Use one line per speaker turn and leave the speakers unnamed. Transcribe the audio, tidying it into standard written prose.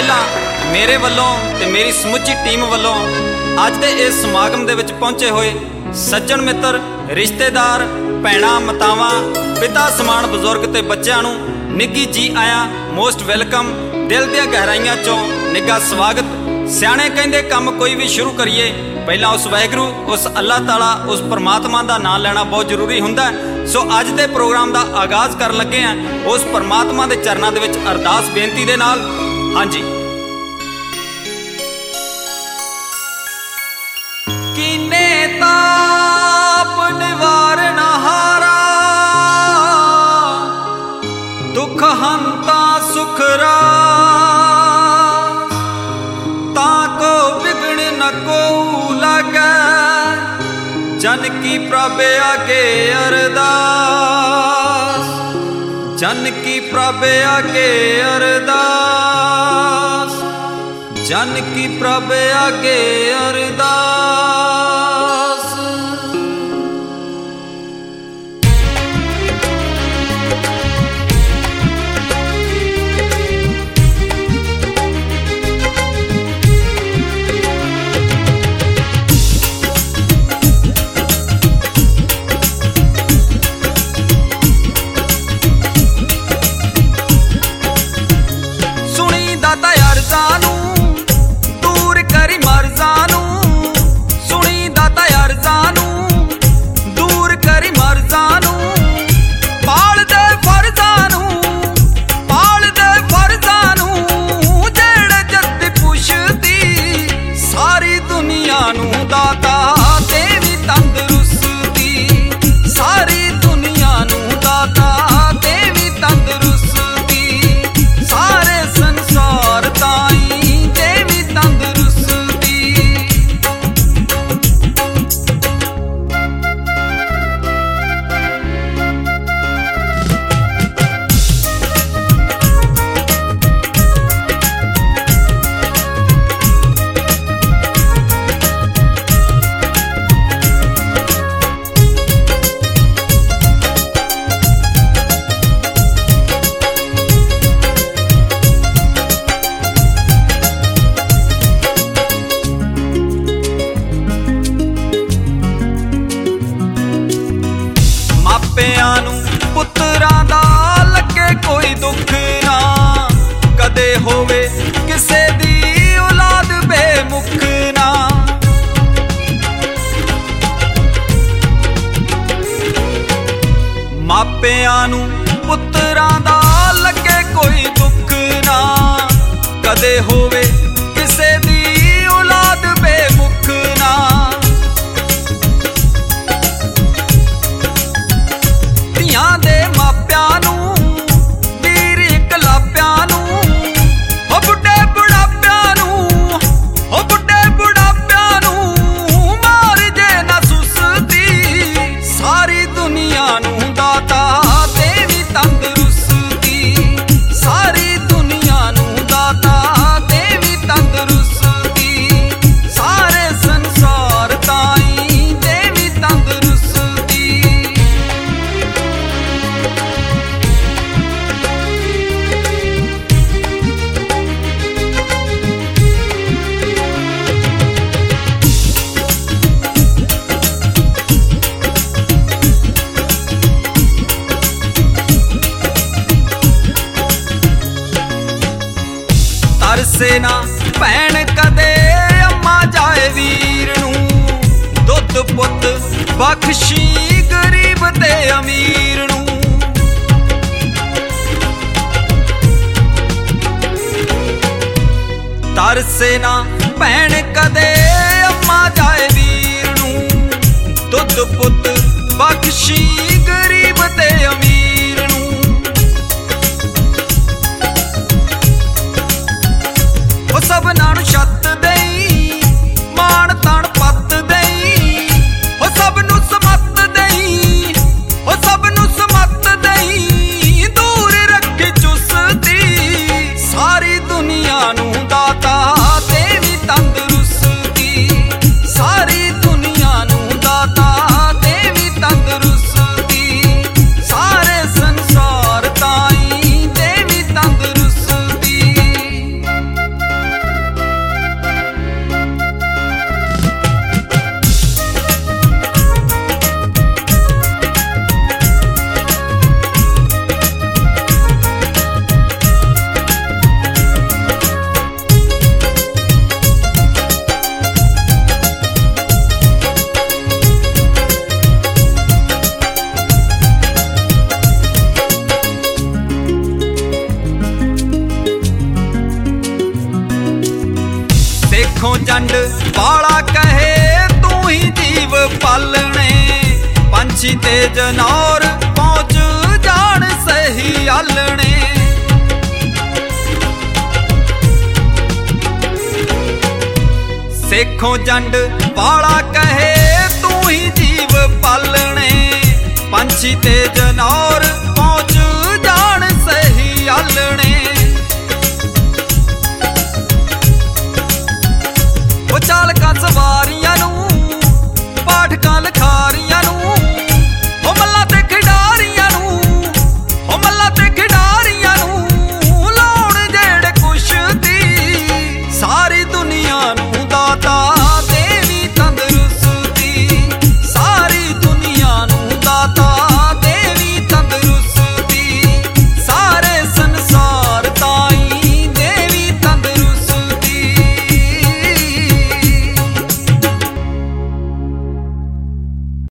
ਪਹਿਲਾਂ ਮੇਰੇ ਵੱਲੋਂ ਤੇ ਮੇਰੀ ਸਮੁੱਚੀ ਟੀਮ ਵੱਲੋਂ ਅੱਜ ਦੇ ਇਸ ਸਮਾਗਮ ਦੇ ਵਿੱਚ ਪਹੁੰਚੇ ਹੋਏ ਸੱਜਣ ਮਿੱਤਰ, ਰਿਸ਼ਤੇਦਾਰ, ਭੈਣਾਂ, ਮਾਤਾਵਾਂ, ਪਿਤਾ ਸਮਾਨ ਬਜ਼ੁਰਗ ਤੇ ਬੱਚਿਆਂ ਨੂੰ ਨਿੱਘੀ ਜੀ ਆਇਆਂ, ਮੋਸਟ ਵੈਲਕਮ। ਦਿਲ ਦੀਆਂ ਗਹਿਰਾਈਆਂ ਚੋਂ ਨਿੱਘਾ ਸਵਾਗਤ। ਸਿਆਣੇ ਕਹਿੰਦੇ ਕੰਮ ਕੋਈ ਵੀ ਸ਼ੁਰੂ ਕਰੀਏ ਪਹਿਲਾਂ ਉਸ ਵਾਹਿਗੁਰੂ, ਉਸ ਅੱਲਾਹ ਤਾਲਾ, ਉਸ ਪਰਮਾਤਮਾ ਦਾ ਨਾਮ ਲੈਣਾ ਬਹੁਤ ਜ਼ਰੂਰੀ ਹੁੰਦਾ। ਸੋ ਅੱਜ ਦੇ ਪ੍ਰੋਗਰਾਮ ਦਾ ਆਗਾਜ਼ ਕਰਨ ਲੱਗੇ ਹਾਂ ਉਸ ਪਰਮਾਤਮਾ ਦੇ ਚਰਨਾਂ ਦੇ ਵਿੱਚ ਅਰਦਾਸ ਬੇਨਤੀ ਦੇ ਨਾਲ। ਹਾਂਜੀ, ਕੀਨੇ ਤਾਪ ਨਿਵਾਰਨ ਹਾਰਾ, ਦੁੱਖ ਹੰਤਾ ਸੁਖ ਰਾਸ, ताको बिगड़ न को लगे, जन की प्रभ आगे अरदास, जन की प्रभ आगे अरदास, जन की प्रभ आगे अरदास। दूर करी मर्जानू, सुनी दाता यारजानू, दूर करी मर्जानू, पाल दे फरजानू, पाल दे फरजानू, जेड़े जद पुछदी सारी दुनिया नू दाता देवी तंदरुस्ती, सारी दुनिया नू दाता देवी तंदरुस्ती, सारे संसार ताई देवी तंदरुस्ती। ਮਾਪਿਆਂ ਨੂੰ ਪੁੱਤਰਾਂ ਦਾ ਲੱਗੇ ਕੋਈ ਦੁੱਖ ਨਾ, ਕਦੇ ਹੋਵੇ ਕਿਸੇ ਦੀ ਔਲਾਦ ਬੇਮੁਖ ਨਾ। ਮਾਪਿਆਂ ਨੂੰ ਪੁੱਤਰਾਂ ਦਾ ਲੱਗੇ ਕੋਈ ਦੁੱਖ ਨਾ, ਕਦੇ ਹੋਵੇ ਕਿਸੇ ਦੀ ਔਲਾਦ ਬੇਮੁਖ ਨਾ। ਧੀਆਂ ਦੇ ਮਾਪਿਆਂ ਨੂੰ, ਵੀਰ ਇਕਲਾਪਿਆਂ ਨੂੰ, ਹੋ ਬੁੱਢੇ ਬੁਢਾਪਿਆਂ ਨੂੰ, ਹੋ ਬੁੱਢੇ ਬੁਢਾਪਿਆਂ ਨੂੰ, ਮਾਰ ਜੇ ਨਾ ਸੁਸਤੀ, ਸਾਰੀ ਦੁਨੀਆ ਨੂੰ ਦਾਤਾ ਦੇਵੀ ਤੰਦਰੁਸਤੀ, ਸਾਰੀ ਦੁਨੀਆ ਨੂੰ ਦਾਤਾ ਦੇਵੀ ਤੰਦਰੁਸਤੀ, ਸਾਰੇ ਸੰਸਾਰ ਤਾਈ ਦੇਵੀ ਤੰਦਰੁਸਤੀ। ਤਰਸੇ ਨਾ ਭੈਣ ਕਦੇ ਅੰਮਾ ਜਾਏ ਵੀਰ ਨੂੰ, ਦੁੱਧ ਪੁੱਤ ਬਖਸ਼ੀ ਗਰੀਬ ਤੇ ਅਮੀਰ ਨੂੰ। ਤਰਸੇ ਨਾ ਭੈਣ ਕਦੇ ਅੰਮਾ ਜਾਏ ਵੀਰ ਨੂੰ, ਦੁੱਧ ਪੁੱਤ ਬਖਸ਼ੀ ਗਰੀਬ ਤੇ ਅਮੀਰ ਨੂੰ। ਉਹ ਸਭਨਾਂ ਨੂੰ ਛੱਤ ਦੇਈ, ਮਾਣ ਤਾਣ ਪੱਤ ਦੇਈ, ਉਹ ਸਭ ਨੂੰ ਸਮੱਤ ਦੇਈ, ਉਹ ਸਭ ਨੂੰ ਸਮੱਤ ਦੇਈ, ਦੂਰ ਰੱਖੀ ਚੁਸਤੀ, ਸਾਰੀ ਦੁਨੀਆ ਨੂੰ ਦਾਤਾ ਦੇਵੀ ਤੰਦਰੁਸਤੀ, ਸਾਰੀ ਦੁਨੀਆ ਨੂੰ ਦਾਤਾ ਦੇਵੀ ਤੰਦਰੁਸਤੀ, ਸਾਰੇ ਸੰਸਾਰ ਤਾਈ ਦੇਵੀ ਤੰਦਰੁਸਤੀ। ਪੰਛੀ ਤੇ ਜਨੌਰ ਪਹੁੰਚ ਜਾਣ ਸਹੀ ਆਲਣੇ। ਸੇਖੋਂ ਜੰਡ ਵਾਲਾ ਕਹੇ ਤੂੰ ਹੀ ਜੀਵ ਪਾਲਣੇ। ਪੰਛੀ ਤੇ ਜਨੌਰ